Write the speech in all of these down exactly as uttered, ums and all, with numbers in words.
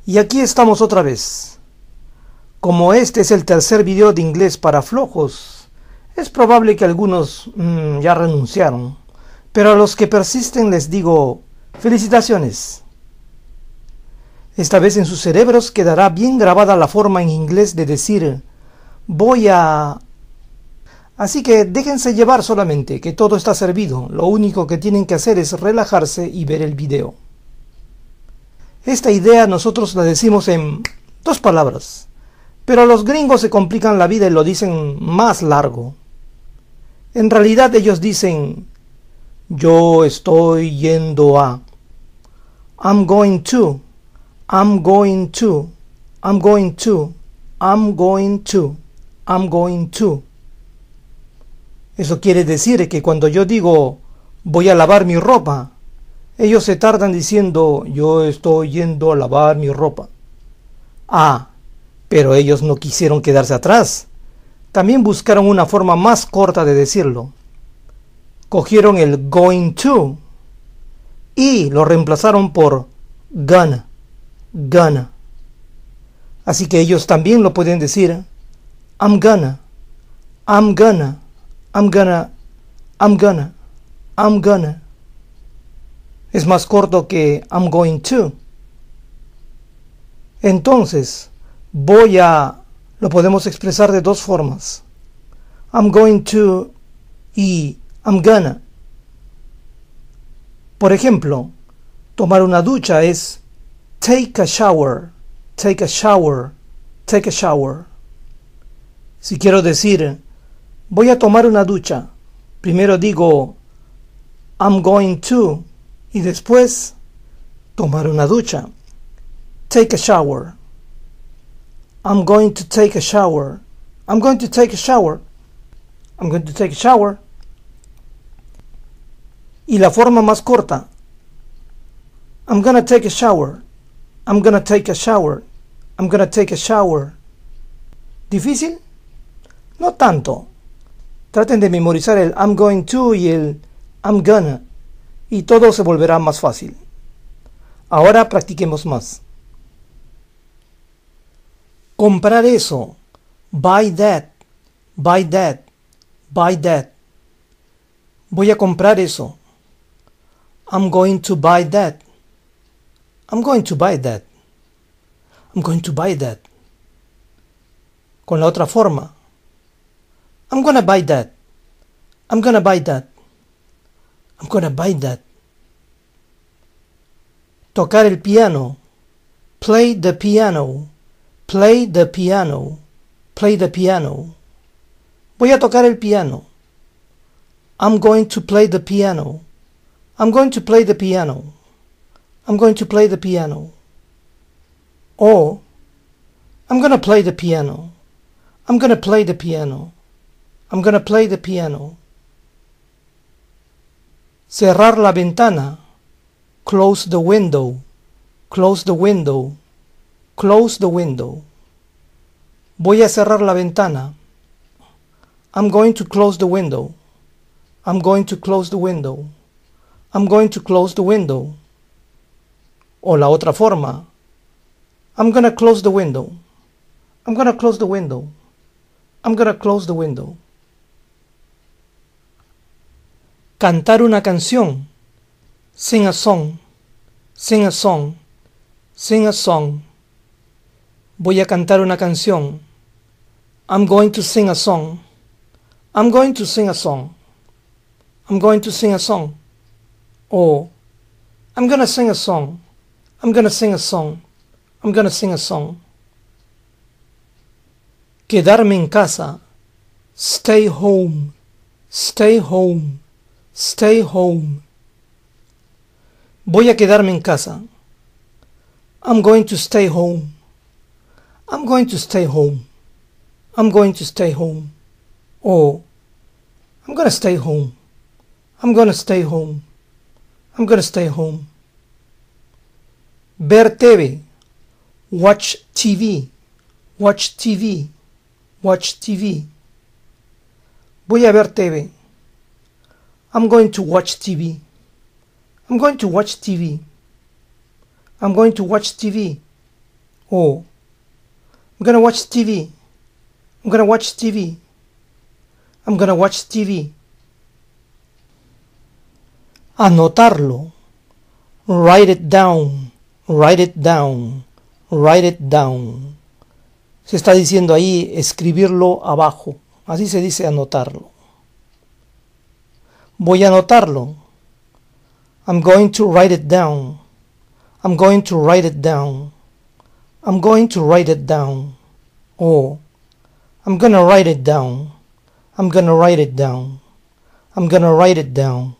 Y aquí estamos otra vez. Como este es el tercer video de inglés para flojos, es probable que algunos mmm, ya renunciaron, pero a los que persisten les digo, felicitaciones. Esta vez en sus cerebros quedará bien grabada la forma en inglés de decir, voy a... Así que déjense llevar solamente, que todo está servido, lo único que tienen que hacer es relajarse y ver el video. Esta idea nosotros la decimos en dos palabras, pero los gringos se complican la vida y lo dicen más largo. En realidad ellos dicen, yo estoy yendo a, I'm going to, I'm going to, I'm going to, I'm going to, I'm going to. Eso quiere decir que cuando yo digo, voy a lavar mi ropa, ellos se tardan diciendo, yo estoy yendo a lavar mi ropa. Ah, pero ellos no quisieron quedarse atrás. También buscaron una forma más corta de decirlo. Cogieron el going to y lo reemplazaron por gonna, gonna. Así que ellos también lo pueden decir, I'm gonna, I'm gonna, I'm gonna, I'm gonna, I'm gonna. Es más corto que I'm going to. Entonces, voy a, lo podemos expresar de dos formas. I'm going to y I'm gonna. Por ejemplo, tomar una ducha es take a shower, take a shower, take a shower. Si quiero decir, voy a tomar una ducha, primero digo I'm going to y después tomar una ducha. Take a shower. I'm going to take a shower. I'm going to take a shower. I'm going to take a shower. Y la forma más corta. I'm gonna take a shower. I'm gonna take a shower. I'm gonna take a shower. ¿Difícil? No tanto. Traten de memorizar el I'm going to y el I'm gonna. Y todo se volverá más fácil. Ahora practiquemos más. Comprar eso. Buy that. Buy that. Buy that. Voy a comprar eso. I'm going to buy that. I'm going to buy that. I'm going to buy that. Con la otra forma. I'm gonna buy that. I'm gonna buy that. I'm gonna buy that. Tocar el piano. Play the piano. Play the piano. Play the piano. Voy a tocar el piano. I'm going to play the piano. I'm going to play the piano. I'm going to play the piano. Or, I'm gonna play the piano. I'm gonna play the piano. I'm gonna play the piano. Cerrar la ventana. Close the window. Close the window. Close the window. Voy a cerrar la ventana. I'm going to close the window. I'm going to close the window. I'm going to close the window. O la otra forma. I'm gonna close the window. I'm gonna close the window. I'm gonna close the window. Cantar una canción. Sing a song. Sing a song. Sing a song. Voy a cantar una canción. I'm going to sing a song. I'm going to sing a song. I'm going to sing a song. Or, I'm gonna sing a song. I'm gonna sing a song. I'm gonna sing a song. Quedarme en casa. Stay home. Stay home. Stay home. Voy a quedarme en casa. I'm going to stay home. I'm going to stay home. I'm going to stay home. Or, I'm gonna stay home. I'm gonna stay home. I'm gonna stay home. Ver T V. Watch T V. Watch T V. Watch T V. Voy a ver T V. I'm going to watch T V. I'm going to watch T V. I'm going to watch T V. O I'm gonna watch T V. I'm gonna watch T V. I'm gonna watch T V. Anotarlo. Write it down. Write it down. Write it down. Se está diciendo ahí escribirlo abajo. Así se dice anotarlo. Voy a anotarlo. I'm going to write it down. I'm going to write it down. I'm going to write it down. O I'm gonna write it down. I'm gonna write it down. I'm gonna write it down.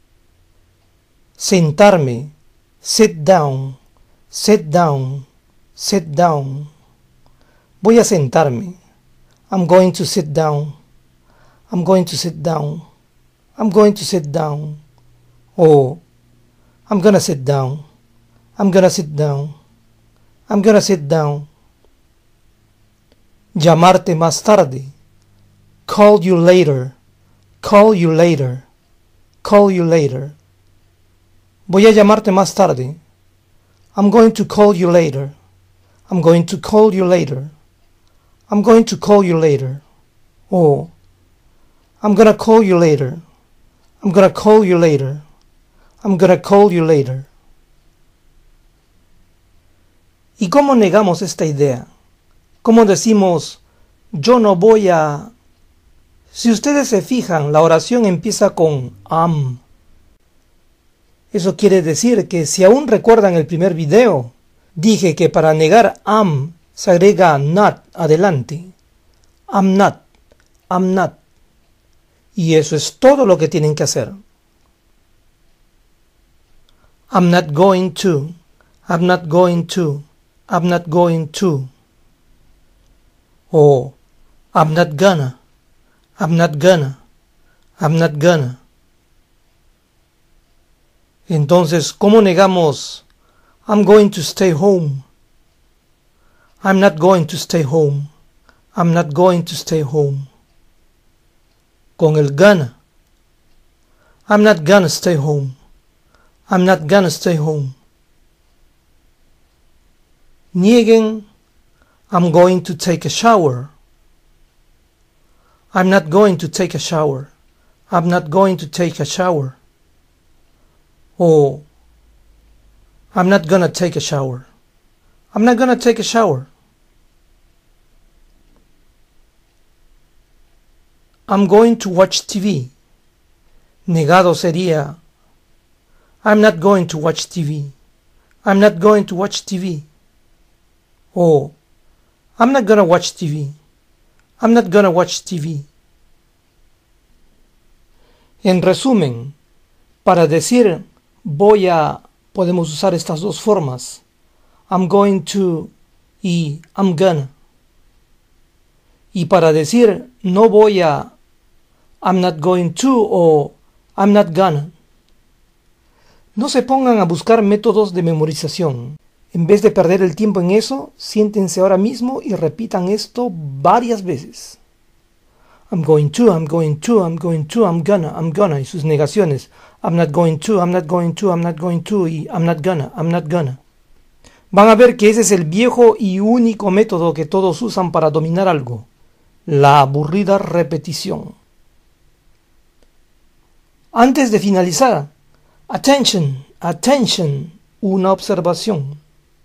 Sentarme. Sit down. Sit down. Sit down. Voy a sentarme. I'm going to sit down. I'm going to sit down. I'm going to sit down. O I'm gonna sit down. I'm gonna sit down. I'm gonna sit down. Llamarte más tarde. Call you later. Call you later. Call you later. Voy a llamarte más tarde. I'm going to call you later. I'm going to call you later. I'm going to call you later. O I'm gonna call you later. I'm gonna call you later. I'm gonna call you later. ¿Y cómo negamos esta idea? ¿Cómo decimos, yo no voy a... Si ustedes se fijan, la oración empieza con am. Eso quiere decir que si aún recuerdan el primer video, dije que para negar am se agrega not adelante. I'm not, I'm not. Y eso es todo lo que tienen que hacer. I'm not going to, I'm not going to, I'm not going to. O I'm not gonna, I'm not gonna, I'm not gonna. Entonces, ¿cómo negamos I'm going to stay home? I'm not going to stay home. I'm not going to stay home. Con el gonna. I'm not gonna stay home. I'm not gonna stay home. Nieguen I'm going to take a shower. I'm not going to take a shower. I'm not going to take a shower. O I'm not gonna take a shower. I'm not gonna take a shower. I'm going to watch T V. Negado sería I'm not going to watch T V. I'm not going to watch T V. O I'm not gonna watch T V. I'm not gonna watch T V. En resumen, para decir voy a, podemos usar estas dos formas. I'm going to y I'm gonna. Y para decir no voy a, I'm not going to o I'm not gonna. No se pongan a buscar métodos de memorización. En vez de perder el tiempo en eso, siéntense ahora mismo y repitan esto varias veces. I'm going to, I'm going to, I'm going to, I'm gonna, I'm gonna, y sus negaciones. I'm not going to, I'm not going to, I'm not going to, y I'm not gonna, I'm not gonna. Van a ver que ese es el viejo y único método que todos usan para dominar algo. La aburrida repetición. Antes de finalizar, attention, attention, una observación.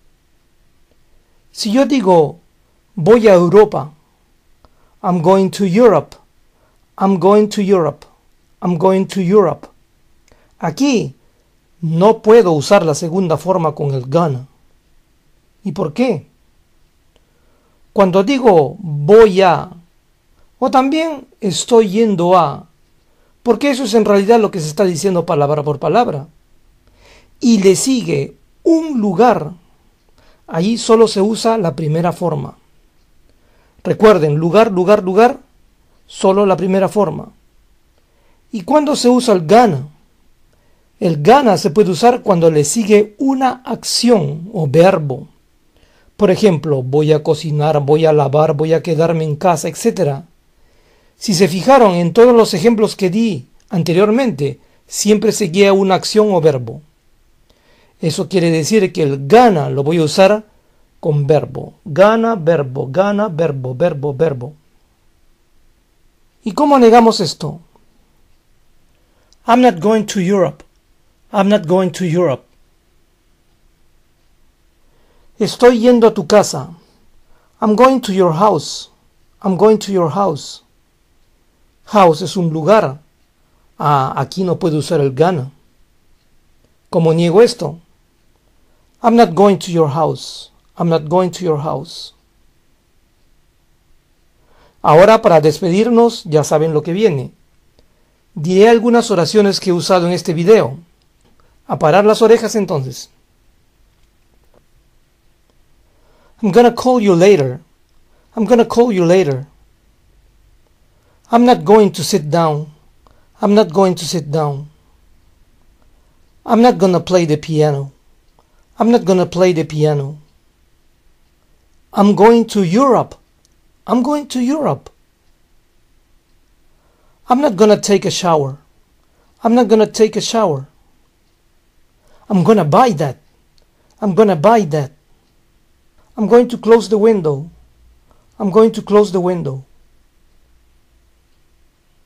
Si yo digo, voy a Europa, I'm going to Europe, I'm going to Europe, I'm going to Europe. Aquí no puedo usar la segunda forma con el gonna. ¿Y por qué? Cuando digo voy a, o también estoy yendo a, porque eso es en realidad lo que se está diciendo palabra por palabra, y le sigue un lugar, allí solo se usa la primera forma. Recuerden, lugar, lugar, lugar, solo la primera forma. ¿Y cuándo se usa el gonna? El gonna se puede usar cuando le sigue una acción o verbo. Por ejemplo, voy a cocinar, voy a lavar, voy a quedarme en casa, etcétera. Si se fijaron en todos los ejemplos que di anteriormente, siempre seguía una acción o verbo. Eso quiere decir que el gonna lo voy a usar con verbo. Gana, verbo, gana, verbo, verbo, verbo. ¿Y cómo negamos esto? I'm not going to Europe. I'm not going to Europe. Estoy yendo a tu casa. I'm going to your house. I'm going to your house. House es un lugar. Ah, aquí no puedo usar el gana. ¿Cómo niego esto? I'm not going to your house. I'm not going to your house. Ahora, para despedirnos, ya saben lo que viene. Diré algunas oraciones que he usado en este video. A parar las orejas entonces. I'm gonna call you later. I'm gonna call you later. I'm not going to sit down. I'm not going to sit down. I'm not gonna play the piano. I'm not gonna play the piano. I'm going to Europe. I'm going to Europe. I'm not gonna take a shower. I'm not gonna take a shower. I'm gonna buy that. I'm gonna buy that. I'm going to close the window. I'm going to close the window.